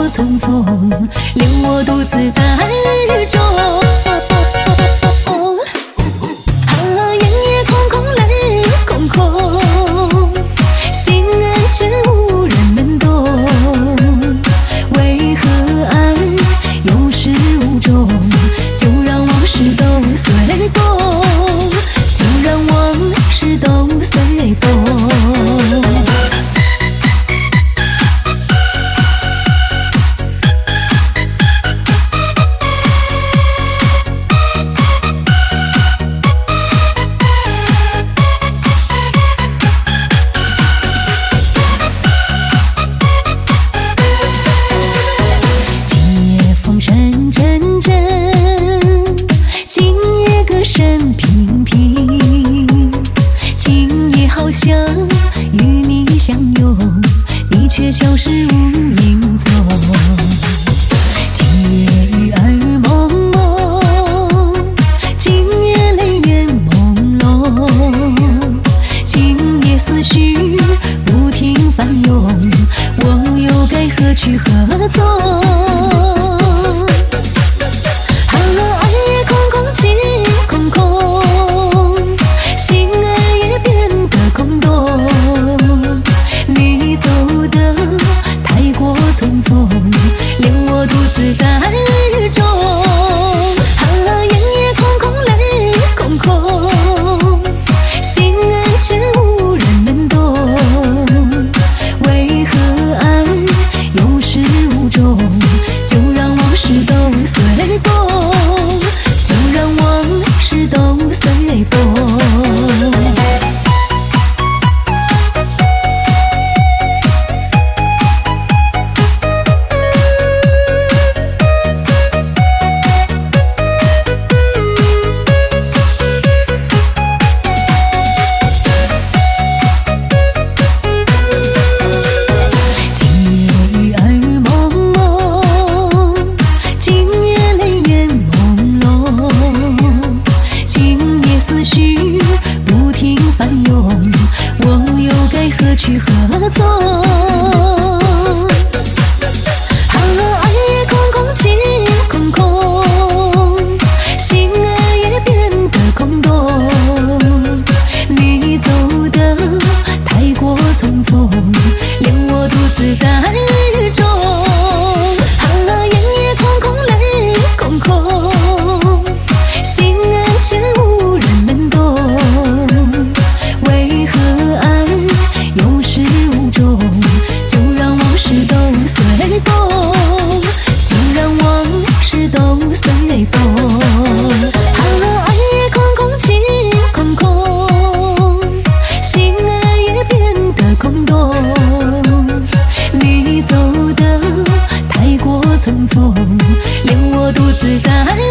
匆匆，留我独自在雨中。夜夜空空，泪空空，心爱却无人能懂。为何爱有始无终？就让往事都随风，就让往事都随风。平平，今夜好像与你相拥，你却消失无影踪。今夜雨儿蒙蒙，今夜泪眼朦胧，今夜思绪不停翻涌，我又该何去何从？留我独自在雨中。夜夜空空，泪空空，心爱却无人能懂。为何爱有始无终？就让往事都随风，就让往事都随风。何去何从？爱也空空，情空空，心爱也变得空洞。你走得太过匆匆，留我独自在雨中。夜夜空空，泪空空，心爱却无人能懂。为何爱有始无终？就让往事都随风，就让往事都随风。爱也空空，情空空，心爱也变得空洞。你走得太过匆匆，留我独自在